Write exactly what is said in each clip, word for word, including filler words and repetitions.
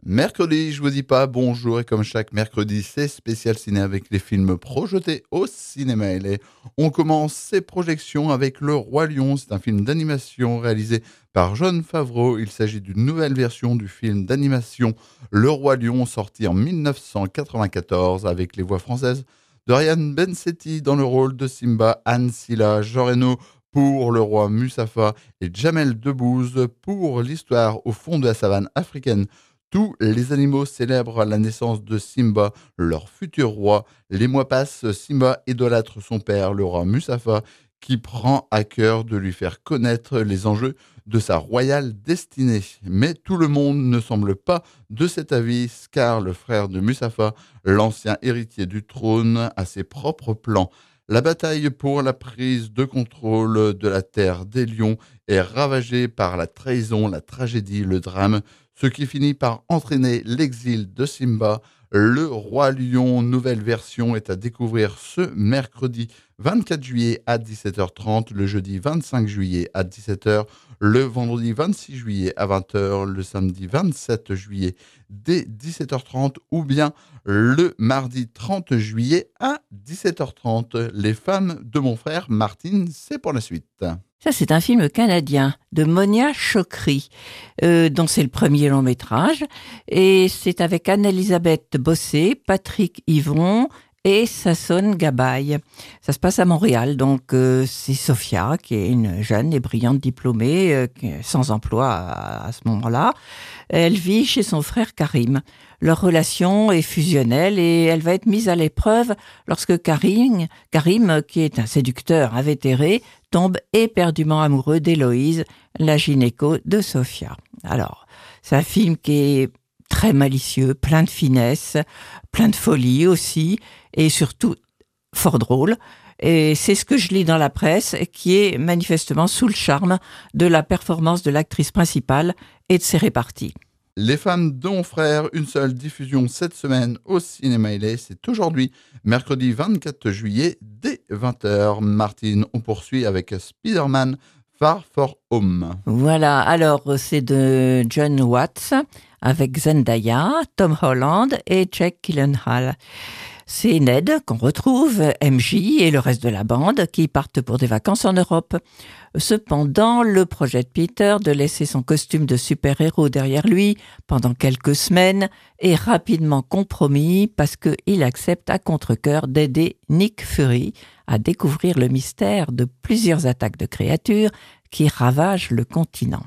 Mercredi, je vous dis pas bonjour et comme chaque mercredi, c'est spécial ciné avec les films projetés au cinéma L A. On commence ces projections avec Le Roi Lion. C'est un film d'animation réalisé par Jon Favreau. Il s'agit d'une nouvelle version du film d'animation Le Roi Lion sorti en dix-neuf cent quatre-vingt-quatorze avec les voix françaises de Ryan Bensetti dans le rôle de Simba, Anne Silla, Jean Reno pour le roi Mustapha et Jamel Debbouze pour l'histoire au fond de la savane africaine. Tous les animaux célèbrent la naissance de Simba, leur futur roi. Les mois passent, Simba idolâtre son père, le roi Mustapha, qui prend à cœur de lui faire connaître les enjeux de sa royale destinée. Mais tout le monde ne semble pas de cet avis, car le frère de Mustapha, l'ancien héritier du trône, a ses propres plans. La bataille pour la prise de contrôle de la terre des lions est ravagée par la trahison, la tragédie, le drame, ce qui finit par entraîner l'exil de Simba. Le Roi Lion, nouvelle version, est à découvrir ce mercredi vingt-quatre juillet à dix-sept heures trente, le jeudi vingt-cinq juillet à dix-sept heures, le vendredi vingt-six juillet à vingt heures, le samedi vingt-sept juillet dès dix-sept heures trente ou bien le mardi trente juillet à dix-sept heures trente. Les femmes de mon frère Martine, c'est pour la suite. Ça, c'est un film canadien de Monia Chokri, euh, dont c'est le premier long métrage. Et c'est avec Anne-Elisabeth Bossé, Patrick Yvon et Sasson Gabaye. Ça se passe à Montréal, donc euh, c'est Sophia, qui est une jeune et brillante diplômée, euh, sans emploi à, à ce moment-là. Elle vit chez son frère Karim. Leur relation est fusionnelle et elle va être mise à l'épreuve lorsque Karim, Karim, qui est un séducteur invétéré, tombe éperdument amoureux d'Héloïse, la gynéco de Sophia. Alors, c'est un film qui est très malicieux, plein de finesse, plein de folie aussi, et surtout fort drôle. Et c'est ce que je lis dans la presse, qui est manifestement sous le charme de la performance de l'actrice principale et de ses réparties. Les femmes de mon frère, une seule diffusion cette semaine au cinéma L A. C'est aujourd'hui, mercredi vingt-quatre juillet, dès vingt heures. Martine, on poursuit avec Spider-Man Far From Home. Voilà, alors c'est de John Watts avec Zendaya, Tom Holland et Jake Gyllenhaal. C'est Ned qu'on retrouve, M J et le reste de la bande qui partent pour des vacances en Europe. Cependant, le projet de Peter de laisser son costume de super-héros derrière lui pendant quelques semaines est rapidement compromis parce qu'il accepte à contre-cœur d'aider Nick Fury à découvrir le mystère de plusieurs attaques de créatures qui ravagent le continent.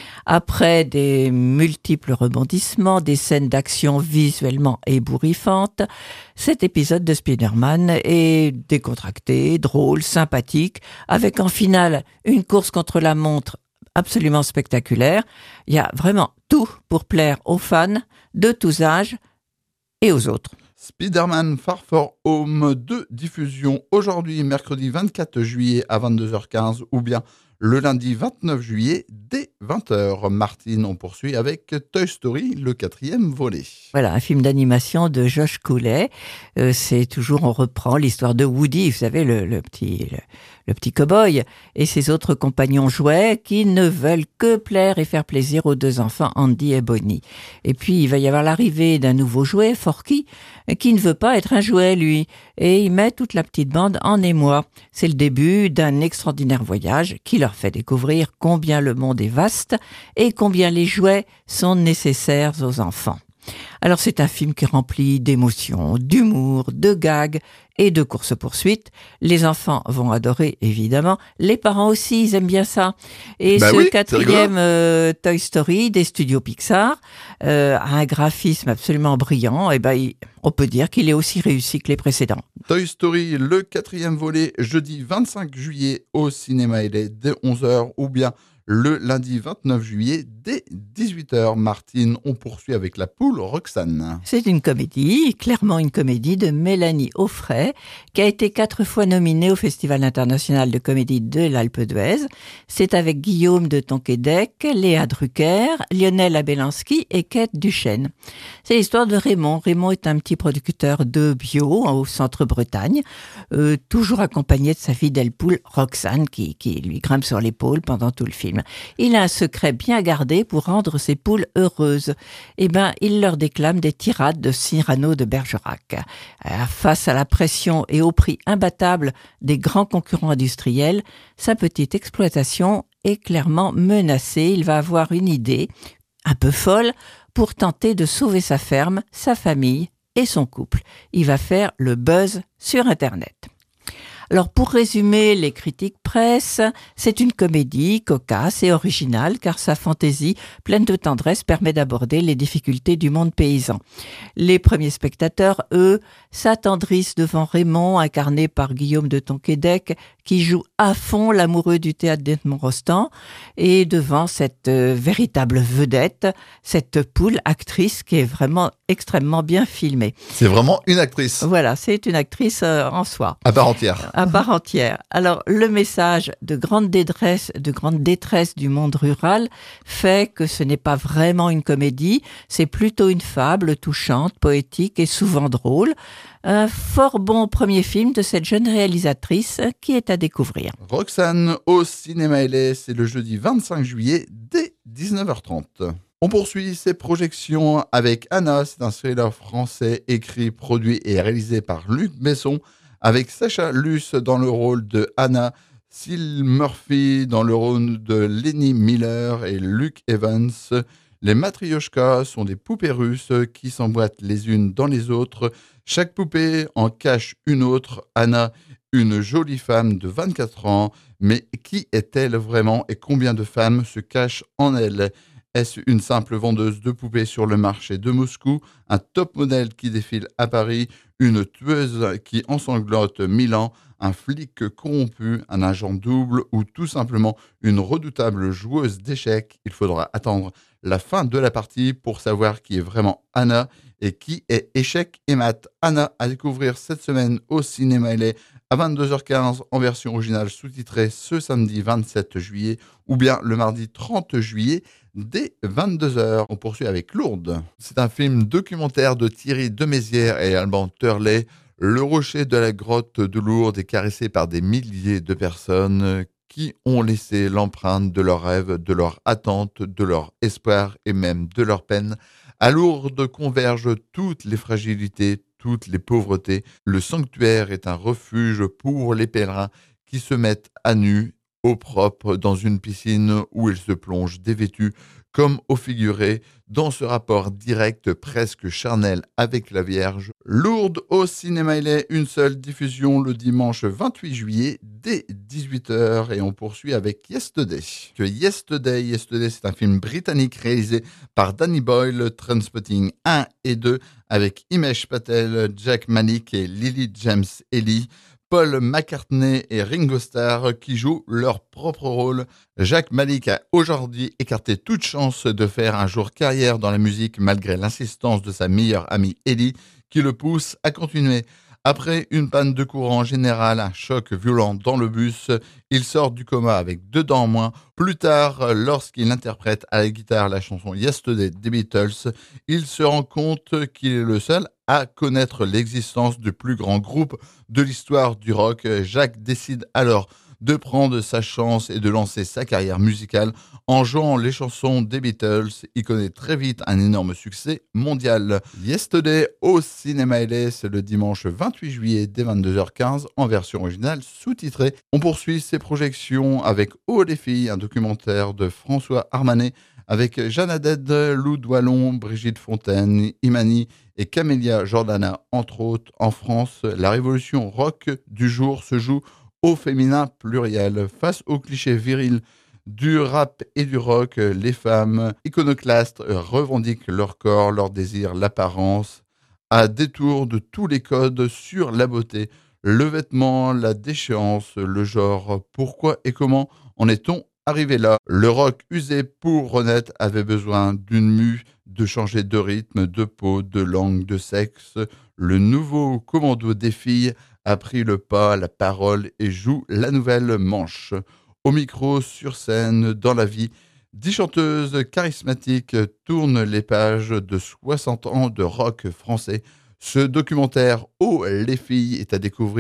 Après des multiples rebondissements, des scènes d'action visuellement ébouriffantes, cet épisode de Spider-Man est décontracté, drôle, sympathique, avec en finale une course contre la montre absolument spectaculaire. Il y a vraiment tout pour plaire aux fans de tous âges et aux autres. Spider-Man Far From Home, de diffusion aujourd'hui, mercredi vingt-quatre juillet à vingt-deux heures quinze ou bien le lundi vingt-neuf juillet dès vingt heures. Martine, on poursuit avec Toy Story, le quatrième volet. Voilà, un film d'animation de Josh Cooley. Euh, c'est toujours, on reprend l'histoire de Woody, vous savez, le, le petit... Le... le petit cow-boy et ses autres compagnons jouets qui ne veulent que plaire et faire plaisir aux deux enfants Andy et Bonnie. Et puis, il va y avoir l'arrivée d'un nouveau jouet, Forky, qui ne veut pas être un jouet, lui. Et il met toute la petite bande en émoi. C'est le début d'un extraordinaire voyage qui leur fait découvrir combien le monde est vaste et combien les jouets sont nécessaires aux enfants. Alors c'est un film qui est rempli d'émotions, d'humour, de gags et de courses-poursuites. Les enfants vont adorer, évidemment. Les parents aussi, ils aiment bien ça. Et bah ce oui, quatrième euh, Toy Story des studios Pixar euh, a un graphisme absolument brillant. Et ben, il, on peut dire qu'il est aussi réussi que les précédents. Toy Story, le quatrième volet, jeudi vingt-cinq juillet au cinéma L A dès onze heures ou bien le lundi vingt-neuf juillet dès dix-huit heures. Martine, on poursuit avec La Poule Roxane. C'est une comédie, clairement une comédie de Mélanie Offray, qui a été quatre fois nominée au Festival international de comédie de l'Alpe d'Huez. C'est avec Guillaume de Tonquédec, Léa Drucker, Lionel Abelanski et Kate Duchesne. C'est l'histoire de Raymond. Raymond est un petit producteur de bio au centre-Bretagne, euh, toujours accompagné de sa fidèle poule Roxane qui, qui lui grimpe sur l'épaule pendant tout le film. film. Il a un secret bien gardé pour rendre ses poules heureuses. Eh ben, il leur déclame des tirades de Cyrano de Bergerac. Euh, face à la pression et au prix imbattable des grands concurrents industriels, sa petite exploitation est clairement menacée. Il va avoir une idée, un peu folle, pour tenter de sauver sa ferme, sa famille et son couple. Il va faire le buzz sur Internet. Alors pour résumer les critiques presse, c'est une comédie cocasse et originale car sa fantaisie pleine de tendresse permet d'aborder les difficultés du monde paysan. Les premiers spectateurs, eux, s'attendrissent devant Raymond, incarné par Guillaume de Tonquédec, qui joue à fond l'amoureux du théâtre d'Edmond Rostand, et devant cette euh, véritable vedette, cette poule actrice qui est vraiment extrêmement bien filmée. C'est vraiment une actrice. Voilà, c'est une actrice euh, en soi. À part entière. À part entière. Alors, le message de grande détresse, de grande détresse du monde rural fait que ce n'est pas vraiment une comédie, c'est plutôt une fable touchante, poétique et souvent drôle. Un fort bon premier film de cette jeune réalisatrice qui est à découvrir. Roxane au cinéma L A, c'est le jeudi vingt-cinq juillet dès dix-neuf heures trente. On poursuit ses projections avec Anna, c'est un thriller français écrit, produit et réalisé par Luc Besson, avec Sacha Luce dans le rôle de Anna, Cillian Murphy dans le rôle de Lenny Miller et Luke Evans. Les matrioshkas sont des poupées russes qui s'emboîtent les unes dans les autres. Chaque poupée en cache une autre. Anna, une jolie femme de vingt-quatre ans, mais qui est-elle vraiment et combien de femmes se cachent en elle ? Est-ce une simple vendeuse de poupées sur le marché de Moscou, un top modèle qui défile à Paris, une tueuse qui ensanglote Milan, un flic corrompu, un agent double ou tout simplement une redoutable joueuse d'échecs? Il faudra attendre la fin de la partie pour savoir qui est vraiment Anna et qui est Échec et Maths. Anna à découvrir cette semaine au cinéma L A à vingt-deux heures quinze en version originale sous-titrée ce samedi vingt-sept juillet ou bien le mardi trente juillet dès vingt-deux heures. On poursuit avec Lourdes. C'est un film documentaire de Thierry Demézières et Alban Turley. Le rocher de la grotte de Lourdes est caressé par des milliers de personnes qui ont laissé l'empreinte de leurs rêves, de leurs attentes, de leur espoir et même de leur peine. À Lourdes convergent toutes les fragilités, toutes les pauvretés. Le sanctuaire est un refuge pour les pèlerins qui se mettent à nu, au propre, dans une piscine où ils se plongent dévêtus, comme au figuré, dans ce rapport direct, presque charnel avec la Vierge. Lourdes au cinéma L A, une seule diffusion le dimanche vingt-huit juillet dès dix-huit heures et on poursuit avec Yesterday. Que Yesterday, Yesterday, c'est un film britannique réalisé par Danny Boyle, Trainspotting un et deux, avec Himesh Patel, Jack Malik et Lily James Ellie. Paul McCartney et Ringo Starr qui jouent leur propre rôle. Jack Malik a aujourd'hui écarté toute chance de faire un jour carrière dans la musique malgré l'insistance de sa meilleure amie Ellie qui le pousse à continuer. Après une panne de courant générale, un choc violent dans le bus, il sort du coma avec deux dents en moins. Plus tard, lorsqu'il interprète à la guitare la chanson Yesterday des Beatles, il se rend compte qu'il est le seul à connaître l'existence du plus grand groupe de l'histoire du rock. Jacques décide alors de prendre sa chance et de lancer sa carrière musicale en jouant les chansons des Beatles. Il connaît très vite un énorme succès mondial. Yesterday au cinéma L A, c'est le dimanche vingt-huit juillet dès vingt-deux heures quinze en version originale sous-titrée. On poursuit ses projections avec Oh les filles, un documentaire de François Armanet avec Jeanne Haddad, Lou Doillon, Brigitte Fontaine, Imani et Camélia Jordana, entre autres. En France, la révolution rock du jour se joue au féminin pluriel. Face aux clichés virils du rap et du rock, les femmes iconoclastes revendiquent leur corps, leur désir, l'apparence, à détour de tous les codes sur la beauté, le vêtement, la déchéance, le genre. Pourquoi et comment en est-on arrivé là? Le rock usé pour renaître avait besoin d'une mue, de changer de rythme, de peau, de langue, de sexe. Le nouveau commando des filles a pris le pas, la parole et joue la nouvelle manche. Au micro, sur scène, dans la vie, dix chanteuses charismatiques tournent les pages de soixante ans de rock français. Ce documentaire « Oh les filles » est à découvrir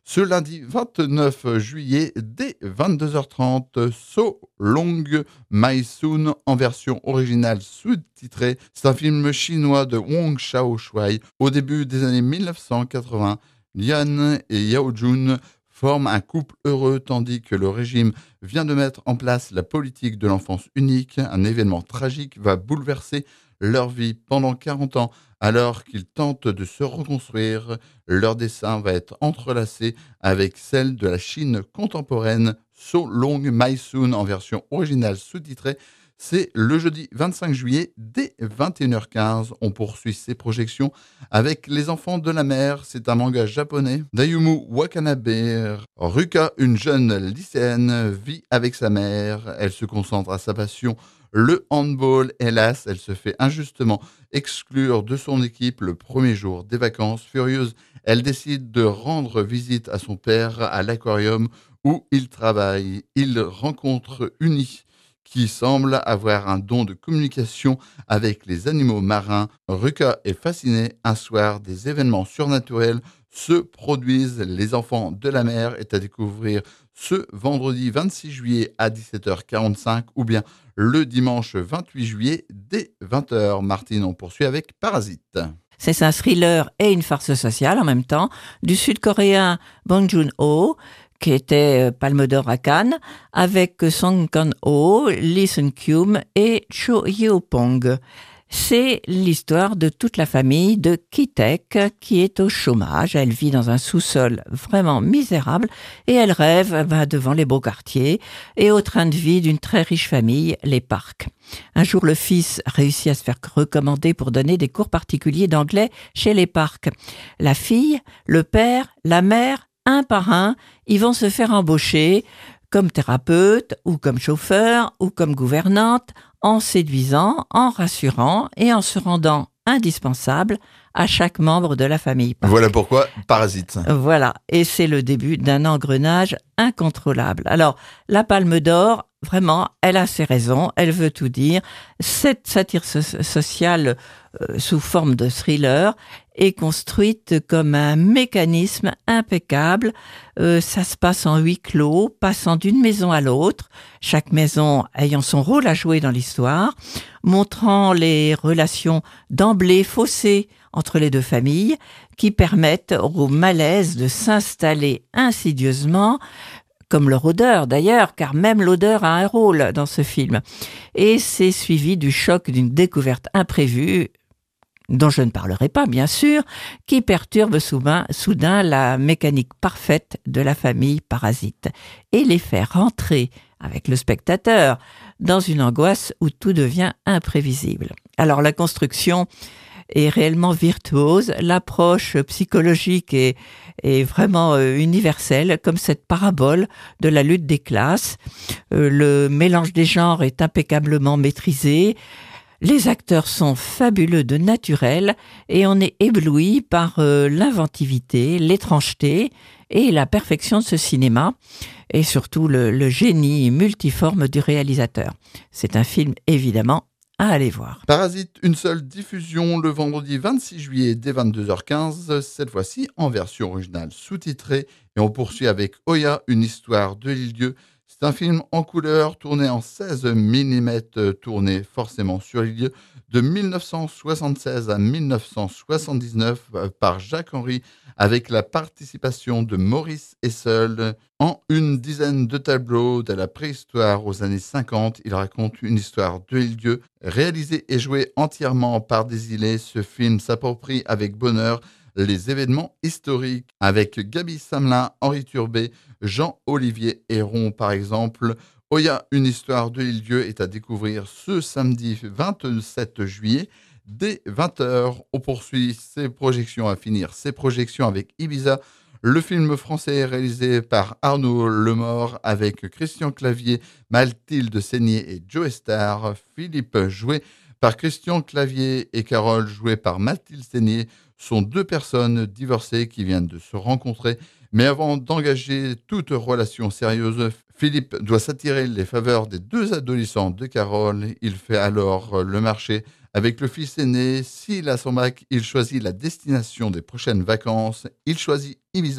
ce lundi vingt-neuf juillet dès vingt-deux heures trente. So Long My Soon en version originale sous-titrée. C'est un film chinois de Wong Chao-shuai. Au début des années mille neuf cent quatre-vingts, Lian et Yao Jun forment un couple heureux tandis que le régime vient de mettre en place la politique de l'enfance unique. Un événement tragique va bouleverser leur vie pendant quarante ans. Alors qu'ils tentent de se reconstruire, leur destin va être entrelacé avec celle de la Chine contemporaine. So Long My Soon en version originale sous-titrée. C'est le jeudi vingt-cinq juillet dès vingt et une heures quinze. On poursuit ces projections avec Les Enfants de la Mer. C'est un manga japonais d'Ayumu Watanabe. Ruka, une jeune lycéenne, vit avec sa mère. Elle se concentre à sa passion, le handball. Hélas, elle se fait injustement exclure de son équipe le premier jour des vacances. Furieuse, elle décide de rendre visite à son père à l'aquarium où il travaille. Il rencontre Uni, qui semble avoir un don de communication avec les animaux marins. Ruka est fascinée. Un soir, des événements surnaturels se produisent. Les Enfants de la Mer est à découvrir ce vendredi vingt-six juillet à dix-sept heures quarante-cinq ou bien le dimanche vingt-huit juillet dès vingt heures. Martine, on poursuit avec Parasite. C'est un thriller et une farce sociale en même temps du sud-coréen Bong Joon-ho, qui était Palme d'Or à Cannes, avec Song Kang-ho, Lee Sun-kyum et Cho Hyo-pong. C'est l'histoire de toute la famille de Ki-taek qui est au chômage. Elle vit dans un sous-sol vraiment misérable et elle rêve va devant les beaux quartiers et au train de vie d'une très riche famille, les Park. Un jour, le fils réussit à se faire recommander pour donner des cours particuliers d'anglais chez les Park. La fille, le père, la mère, un par un, ils vont se faire embaucher comme thérapeute ou comme chauffeur ou comme gouvernante, en séduisant, en rassurant et en se rendant indispensable à chaque membre de la famille Park. Voilà pourquoi Parasite. Voilà, et c'est le début d'un engrenage incontrôlable. Alors, la Palme d'Or, vraiment, elle a ses raisons, elle veut tout dire. Cette satire so- sociale euh, sous forme de thriller est construite comme un mécanisme impeccable. Euh, ça se passe en huis clos, passant d'une maison à l'autre, chaque maison ayant son rôle à jouer dans l'histoire, montrant les relations d'emblée faussées entre les deux familles, qui permettent au malaise de s'installer insidieusement, comme leur odeur d'ailleurs, car même l'odeur a un rôle dans ce film. Et c'est suivi du choc d'une découverte imprévue, dont je ne parlerai pas bien sûr, qui perturbe soudain, soudain la mécanique parfaite de la famille Parasite et les fait rentrer avec le spectateur dans une angoisse où tout devient imprévisible. Alors la construction est réellement virtuose, l'approche psychologique est, est vraiment euh, universelle, comme cette parabole de la lutte des classes. Euh, le mélange des genres est impeccablement maîtrisé. Les acteurs sont fabuleux de naturel et on est ébloui par euh, l'inventivité, l'étrangeté et la perfection de ce cinéma et surtout le, le génie multiforme du réalisateur. C'est un film évidemment à aller voir. Parasite, une seule diffusion le vendredi vingt-six juillet dès vingt-deux heures quinze, cette fois-ci en version originale sous-titrée. Et on poursuit avec Oya, une histoire de l'île-dieu. C'est un film en couleur tourné en seize millimètres, tourné forcément sur l'île-dieu de mille neuf cent soixante-seize à mille neuf cent soixante-dix-neuf par Jacques Henry avec la participation de Maurice Hessel. En une dizaine de tableaux de la préhistoire aux années cinquante, il raconte une histoire de l'île-dieu. Réalisé et joué entièrement par des îlets, ce film s'approprie avec bonheur les événements historiques avec Gaby Samelin, Henri Turbet, Jean-Olivier Héron par exemple. Oya, une histoire de l'île-dieu est à découvrir ce samedi vingt-sept juillet dès vingt heures. On poursuit ses projections à finir, ses projections avec Ibiza, le film français réalisé par Arnaud Lemort avec Christian Clavier, Mathilde Seigné et Joe Star. Philippe, joué par Christian Clavier, et Carole, jouée par Mathilde Seigné, sont deux personnes divorcées qui viennent de se rencontrer. Mais avant d'engager toute relation sérieuse, Philippe doit s'attirer les faveurs des deux adolescents de Carole. Il fait alors le marché avec le fils aîné. S'il a son bac, il choisit la destination des prochaines vacances. Il choisit Ibiza.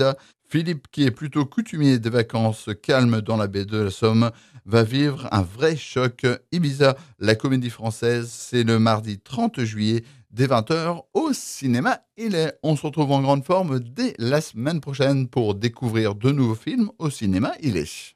Philippe, qui est plutôt coutumier des vacances calmes dans la baie de la Somme, va vivre un vrai choc. Ibiza, la comédie française, c'est le mardi trente juillet dès vingt heures au cinéma. Il est. On se retrouve en grande forme dès la semaine prochaine pour découvrir de nouveaux films au cinéma. Il est.